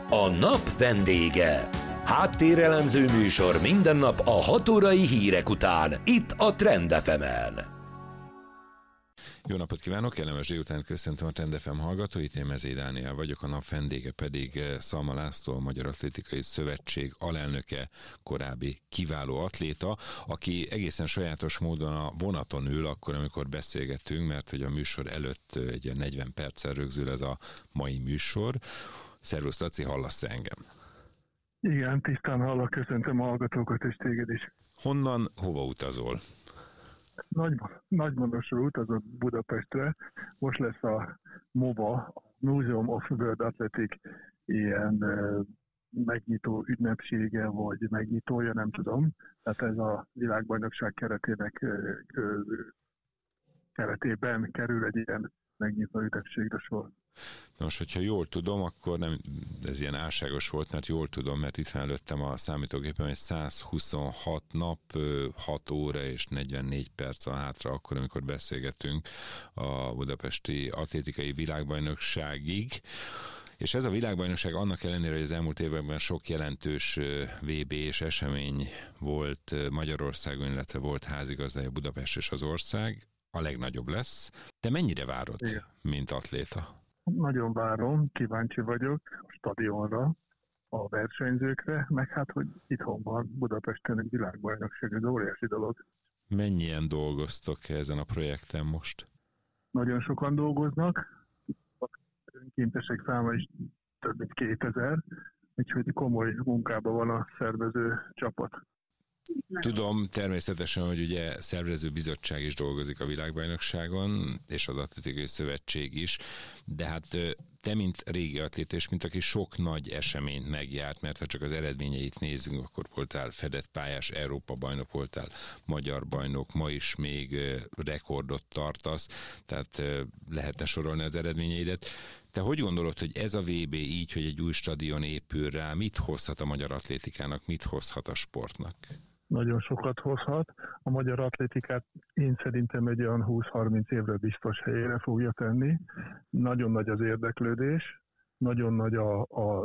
A nap vendége. Háttérelemző műsor minden nap a 6 órai hírek után, itt a Trend FM-en. Jó napot kívánok, kellemes délután, köszöntöm a Trend FM hallgatóit, én Mezei Dániel vagyok, a nap vendége pedig Szalma László, a Magyar Atlétikai Szövetség alelnöke, korábbi kiváló atléta, aki egészen sajátos módon a vonaton ül akkor, amikor beszélgetünk, mert hogy a műsor előtt egy 40 perccel rögzül ez a mai műsor. Szervusz Laci, hallasz engem? Igen, tisztán hallak, köszöntöm a hallgatókat és téged is. Honnan, hova utazol? Nagymanosról utazott Budapestre. Most lesz a MOVA, a Museum of World Athletics ilyen megnyitó ünnepsége, vagy megnyitója, nem tudom. Tehát ez a világbajnokság keretében kerül egy ilyen megnyitó ünnepségre sor. Nos, hogyha jól tudom, akkor nem, ez ilyen álságos volt, mert jól tudom, mert itt felelőttem a számítógépen, hogy 126 nap, 6 óra és 44 perc a hátra, akkor, amikor beszélgetünk a budapesti atlétikai világbajnokságig. És ez a világbajnokság annak ellenére, hogy az elmúlt években sok jelentős VB és esemény volt Magyarországon, illetve volt házigazdája Budapest és az ország, a legnagyobb lesz. Te mennyire várod, igen, mint atléta? Nagyon várom, kíváncsi vagyok a stadionra, a versenyzőkre, meg hát, hogy itthon van Budapesten egy világbajnokság, ez óriási dolog. Mennyien dolgoztok ezen a projekten most? Nagyon sokan dolgoznak, a önkéntesek száma is több mint 2000, úgyhogy komoly munkában van a szervező csapat. Tudom természetesen, hogy ugye szervező bizottság is dolgozik a világbajnokságon, és az Atlétikai Szövetség is, de hát te, mint régi atléta, és mint aki sok nagy eseményt megjárt, mert ha csak az eredményeit nézzünk, akkor voltál fedett pályás Európa-bajnok, voltál magyar bajnok, ma is még rekordot tartasz, tehát lehetne sorolni az eredményeidet. Te hogy gondolod, hogy ez a VB így, hogy egy új stadion épül rá, mit hozhat a magyar atlétikának, mit hozhat a sportnak? Nagyon sokat hozhat. A magyar atlétikát én szerintem egy olyan 20-30 évre biztos helyére fogja tenni. Nagyon nagy az érdeklődés, nagyon nagy az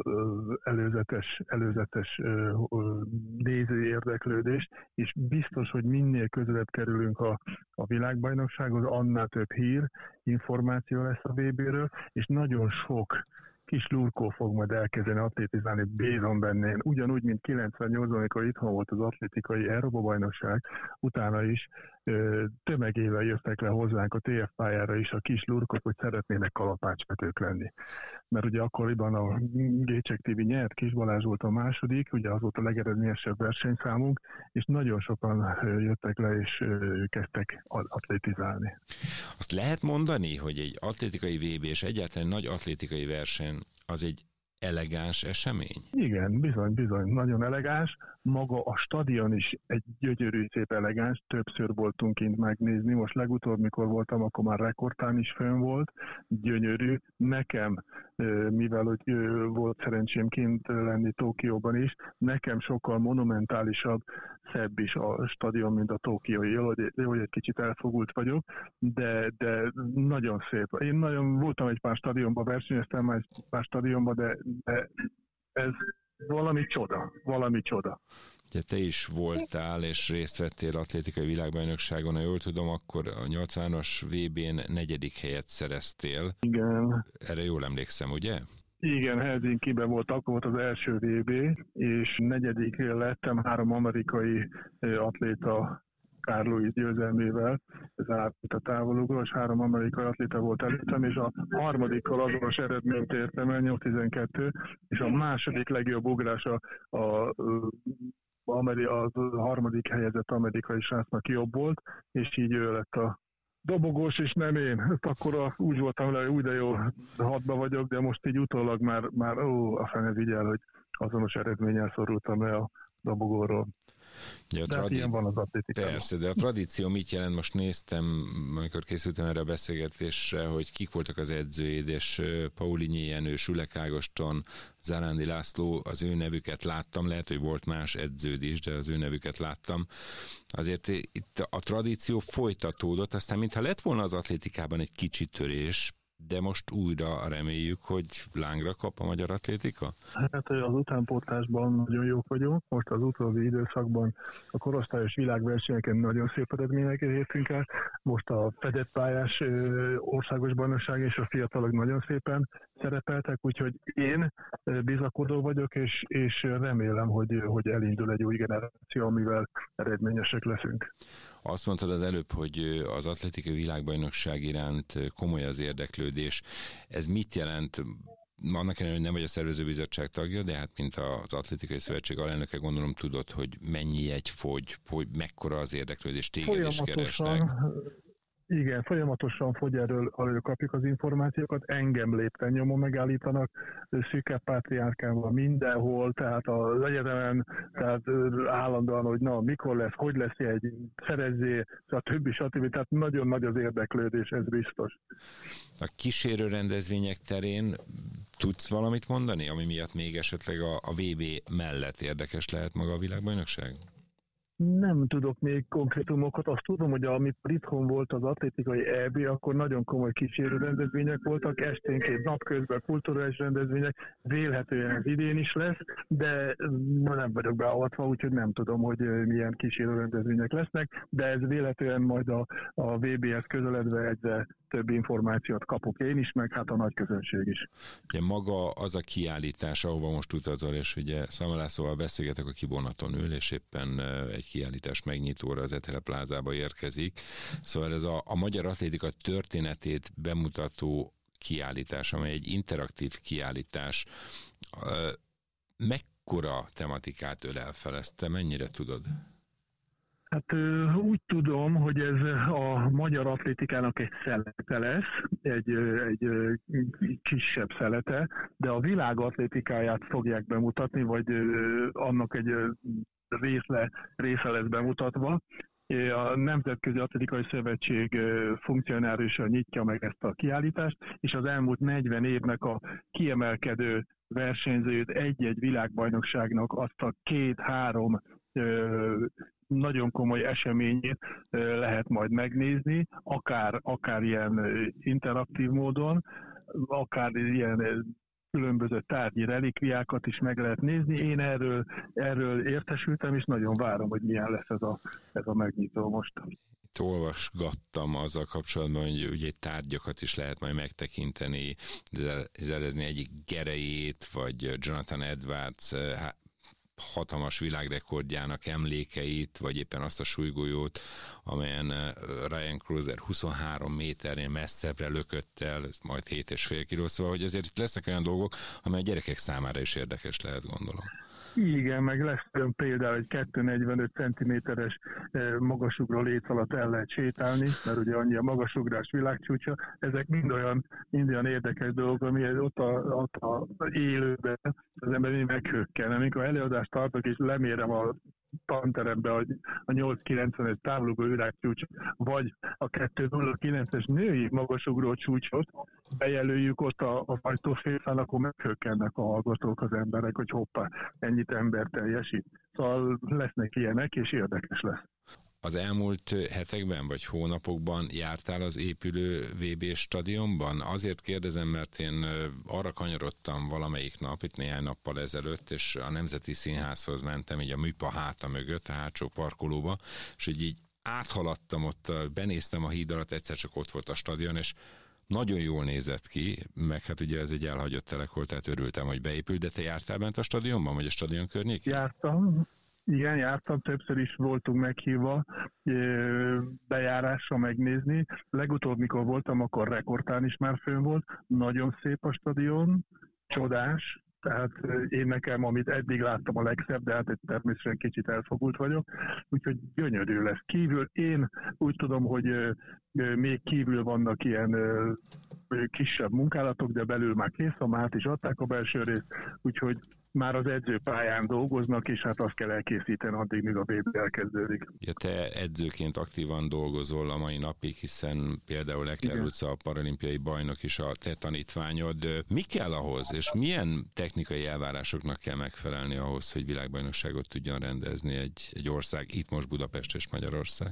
előzetes nézői érdeklődés, és biztos, hogy minél közelebb kerülünk a világbajnoksághoz, annál több hír, információ lesz a VB-ről, és nagyon sok kis lurkó fog majd elkezdeni atlétizálni, bízom benne. Én ugyanúgy, mint 98-ban, amikor itthon volt az atlétikai Európa-bajnokság, utána is tömegével jöttek le hozzánk a TF pályára is a kis lurkok, hogy szeretnének kalapácsvetők lenni. Mert ugye akkoriban a Gécsek TV nyert, Kis Balázs volt a második, ugye az volt a legeredményesebb versenyszámunk, és nagyon sokan jöttek le és kezdtek atlétizálni. Azt lehet mondani, hogy egy atlétikai VB és egyáltalán nagy atlétikai verseny az egy elegáns esemény? Igen, bizony, nagyon elegáns. Maga a stadion is egy gyönyörű, szép elegáns. Többször voltunk kint megnézni. Most legutóbb, mikor voltam, akkor már rekordtán is fönn volt. Gyönyörű. Nekem, mivel hogy volt szerencsém kint lenni Tokióban is, nekem sokkal monumentálisabb, szebb is a stadion, mint a tokiói. Jó, hogy egy kicsit elfogult vagyok, de nagyon szép. Én nagyon voltam egy pár stadionban, versenyeztem már egy pár stadionban, de ez valami csoda. Ugye te is voltál és részt vettél atlétikai világbajnokságon, ha jól tudom, akkor a 80-as VB-n 4. helyet szereztél. Igen. Erre jól emlékszem, ugye? Igen, Helsinkiben volt, akkor volt az első VB, és 4. lettem 3 amerikai atléta Carl Lewis győzelmével, ez átment a távolugról, és 3 amerikai atléta volt előttem, és a harmadikkal azonos eredményt értem el, 8.12, és a második legjobb ugrás a harmadik helyezett amerikai srácnak jobb volt, és így ő lett a dobogós, és nem én. Akkor úgy voltam vele, hogy de jó, 6-ba vagyok, de most így utólag már a fene vigyel, hogy azonos eredménnyel szorultam le a dobogóról. De ilyen van az atlétikában. Persze, de a tradíció mit jelent? Most néztem, amikor készültem erre a beszélgetésre, hogy kik voltak az edzőid, és Paulinyi Jenő, Sülek Ágoston, Zárándi László, az ő nevüket láttam, lehet, hogy volt más edződ is, de az ő nevüket láttam. Azért itt a tradíció folytatódott, aztán mintha lett volna az atlétikában egy kicsi törés, de most újra reméljük, hogy lángra kap a magyar atlétika? Hát az utánpótlásban nagyon jók vagyunk. Most az utóbbi időszakban a korosztályos világversenyeken nagyon szép eredményeket értünk el. Most a fedett pályás országos bajnokság és a fiatalok nagyon szépen szerepeltek, úgyhogy én bizakodó vagyok, és remélem, hogy elindul egy új generáció, amivel eredményesek leszünk. Azt mondtad az előbb, hogy az atlétikai világbajnokság iránt komoly az érdeklődés. Ez mit jelent? Annak ellenére, hogy nem vagy a szervezőbizottság tagja, de hát mint az Atlétikai Szövetség alelnöke, gondolom tudod, hogy mennyi jegy fogy, hogy mekkora az érdeklődés, téged is keresnek. Igen, folyamatosan fogy, erről kapjuk az információkat, engem lépten nyomon megállítanak, Szűke Pátriárkával mindenhol, tehát az egyetemen, tehát állandóan, hogy na, mikor lesz, hogy lesz egy, szerezzé, stb. Tehát nagyon nagy az érdeklődés, ez biztos. A kísérő rendezvények terén tudsz valamit mondani, ami miatt még esetleg a VB mellett érdekes lehet maga a világbajnokság? Nem tudok még konkrétumokat, azt tudom, hogy amikor itthon volt az atlétikai EB, akkor nagyon komoly kísérő rendezvények voltak, esténként napközben kulturális rendezvények, vélhetően az idén is lesz, de nem vagyok beavatva, úgyhogy nem tudom, hogy milyen kísérő rendezvények lesznek, de ez vélhetően majd a VB-hez közeledve egyre több információt kapok én is, meg hát a nagy közönség is. Ugye maga az a kiállítás, ahova most utazol, és ugye Szamel Lászlóval beszélgetek, aki vonaton ül, és éppen egy kiállítás megnyitóra az Etele Plázába érkezik. Szóval ez a magyar atlétika történetét bemutató kiállítás, amely egy interaktív kiállítás, mekkora tematikát ölel fel, ezt te mennyire tudod? Hát úgy tudom, hogy ez a magyar atlétikának egy szelete lesz, egy kisebb szelete, de a világ atlétikáját fogják bemutatni, vagy annak egy része lesz bemutatva. A Nemzetközi Atlétikai Szövetség funkcionáriusa nyitja meg ezt a kiállítást, és az elmúlt 40 évnek a kiemelkedő versenyzőjét egy-egy világbajnokságnak azt a 2-3 nagyon komoly eseményét lehet majd megnézni, akár ilyen interaktív módon, akár ilyen különböző tárgyi relikviákat is meg lehet nézni. Én erről értesültem, és nagyon várom, hogy milyen lesz ez a megnyitó most. Itt olvasgattam azzal kapcsolatban, hogy ugye tárgyakat is lehet majd megtekinteni, zelezni egyik gerejét, vagy Jonathan Edwards hatalmas világrekordjának emlékeit, vagy éppen azt a súlygolyót, amelyen Ryan Cruiser 23 méternél messzebbre lökött el, majd 7,5 kiló, szóval, hogy azért itt lesznek olyan dolgok, amely a gyerekek számára is érdekes lehet, gondolom. Igen, meg lesz olyan például egy 245 cm-es magasugró léc alatt el lehet sétálni, mert ugye annyi a magasugrás világcsúcsa. Ezek mind olyan érdekes dolgok, ami ott a élőben az ember meghökken. Amikor előadást tartok és lemérem a tanterembe a 8,90-es távlugó világcsúcs, vagy a 2,09-es női magasugró csúcsot bejelöljük ott a ajtófélszán, akkor meghökkennek a hallgatók, az emberek, hogy hoppá, ennyit ember teljesít. Szóval lesznek ilyenek, és érdekes lesz. Az elmúlt hetekben vagy hónapokban jártál az épülő VB stadionban? Azért kérdezem, mert én arra kanyarodtam valamelyik nap, itt néhány nappal ezelőtt, és a Nemzeti Színházhoz mentem, így a műpa háta mögött, a hátsó parkolóba, és így áthaladtam ott, benéztem a híd alatt, egyszer csak ott volt a stadion, és nagyon jól nézett ki, meg hát ugye ez egy elhagyott telek volt, tehát örültem, hogy beépült, de te jártál bent a stadionban, vagy a stadion környékén? Jártam. Igen, jártam, többször is voltunk meghívva bejárásra megnézni. Legutóbb, mikor voltam, akkor rekordtán is már fönn volt. Nagyon szép a stadion, csodás. Tehát én nekem, amit eddig láttam, a legszebb, de hát természetesen kicsit elfogult vagyok. Úgyhogy gyönyörű lesz. Kívül én úgy tudom, hogy még kívül vannak ilyen kisebb munkálatok, de belül már kész, már át is adták a belső részt, úgyhogy már az edzőpályán dolgoznak, és hát azt kell elkészíteni addig, míg a VB elkezdődik. Ja, te edzőként aktívan dolgozol a mai napig, hiszen például Leclerc utca a paralimpiai bajnok is a te tanítványod. Mi kell ahhoz, és milyen technikai elvárásoknak kell megfelelni ahhoz, hogy világbajnokságot tudjon rendezni egy ország, itt most Budapest és Magyarország?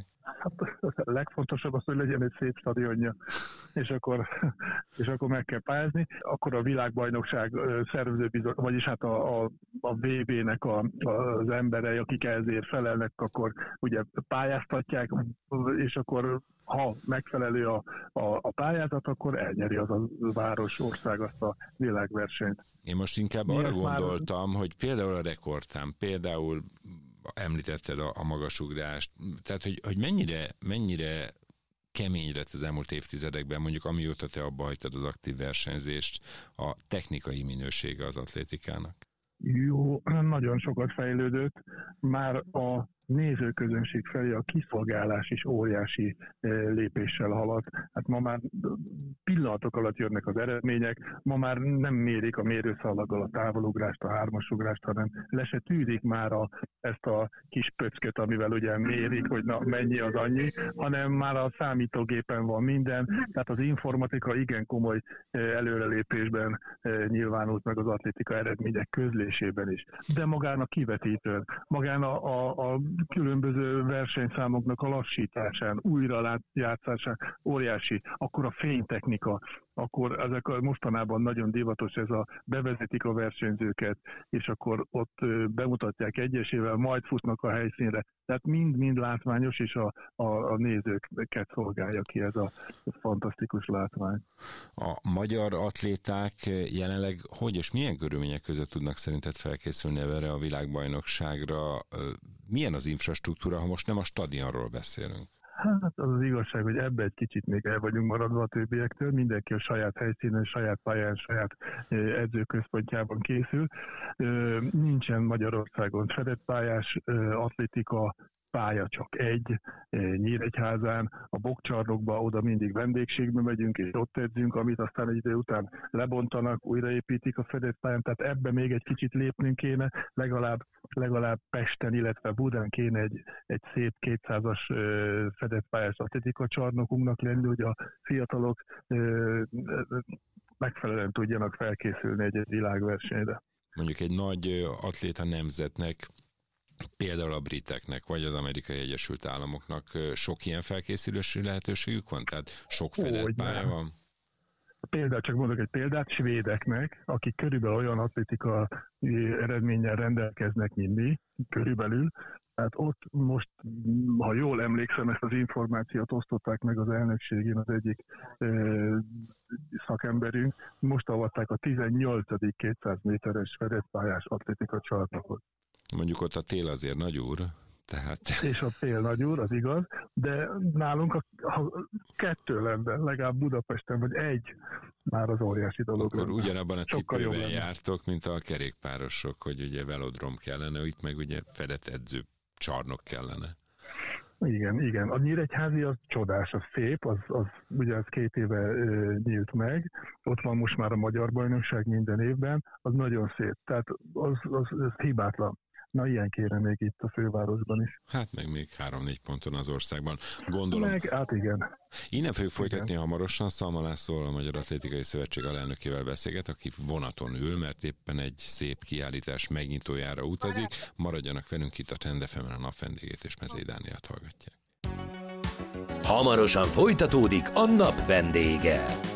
Hát a legfontosabb az, hogy legyen egy szép stadionja, és akkor meg kell pályázni. Akkor a világbajnokság szervezőbizottság, vagyis hát a VB-nek az emberei, akik ezért felelnek, akkor ugye pályáztatják, és akkor ha megfelelő a pályázat, akkor elnyeri az a város, ország azt a világversenyt. Én most inkább arra gondoltam, hogy például a rekordtám, például említetted a magasugrást, tehát hogy mennyire kemény lett az elmúlt évtizedekben, mondjuk amióta te abba hagytad az aktív versenyzést, a technikai minősége az atlétikának? Jó, nagyon sokat fejlődött. Már a nézőközönség felé a kiszolgálás is óriási lépéssel halad. Hát ma már pillanatok alatt jönnek az eredmények, ma már nem mérik a mérőszalaggal a távolugrást, a hármasugrást, hanem le se tűrik már ezt a kis pöcköt, amivel ugye mérik, hogy na mennyi az annyi, hanem már a számítógépen van minden, tehát az informatika igen komoly előrelépésben nyilvánult meg az atlétika eredmények közlésében is. De magán a kivetítőn, magán a különböző versenyszámoknak a lassításán, újrajátszásán óriási, akkor a fénytechnika, akkor ezek mostanában nagyon divatos, bevezetik a versenyzőket, és akkor ott bemutatják egyesével, majd futnak a helyszínre. Tehát mind-mind látványos, és a nézőket szolgálja ki ez a fantasztikus látvány. A magyar atléták jelenleg hogy és milyen körülmények között tudnak szerinted felkészülni erre a világbajnokságra? Milyen az infrastruktúra, ha most nem a stadionról beszélünk? Hát az igazság, hogy ebbe egy kicsit még el vagyunk maradva a többiektől, mindenki a saját helyszínen, saját pályán, saját edzőközpontjában készül. Nincsen Magyarországon fedett pályás atlétika pálya, csak egy, Nyíregyházán, a Bokcsarnokba, oda mindig vendégségbe megyünk, és ott edzünk, amit aztán egy idő után lebontanak, újraépítik a fedett pályán, tehát ebbe még egy kicsit lépnünk kéne, legalább Pesten, illetve Budán kéne egy szép 200-as fedett pályás atlétika csarnokunknak lenni, hogy a fiatalok megfelelően tudjanak felkészülni egy világversenyre. Mondjuk egy nagy atléta nemzetnek, például a briteknek, vagy az Amerikai Egyesült Államoknak sok ilyen felkészülési lehetőségük van? Tehát sok fedett pálya van? Például, csak mondok egy példát, svédeknek, akik körülbelül olyan atlétika eredménnyel rendelkeznek, mint mi, körülbelül. Tehát ott most, ha jól emlékszem, ezt az információt osztották meg az elnökségén az egyik szakemberünk, most avatták a 18. 200 méteres fedett pályás atlétika csarnokot. Mondjuk ott a tél azért nagy úr, tehát... És a tél nagy úr, az igaz, de nálunk ha 2 lenne, legalább Budapesten, vagy 1, már az óriási dolog. Akkor ugyanabban a cipőben jártok, mint a kerékpárosok, hogy ugye velodrom kellene, itt meg ugye fedett edző csarnok kellene. Igen. A Nyíregyházi az csodás, az szép, az ugye az 2 éve nyílt meg, ott van most már a magyar bajnokság minden évben, az nagyon szép, tehát az hibátlan. Na, ilyen kéne még itt a fővárosban is. Hát meg még 3-4 ponton az országban. Gondolom. Hát igen. Innen fogjuk folytatni hamarosan. Szalma Lászlóval, a Magyar Atlétikai Szövetség alelnökével beszélget, aki vonaton ül, mert éppen egy szép kiállítás megnyitójára utazik. Maradjanak velünk itt a Trend FM-en, a nap vendégét és Mezei Dánielt hallgatják. Hamarosan folytatódik a nap vendége.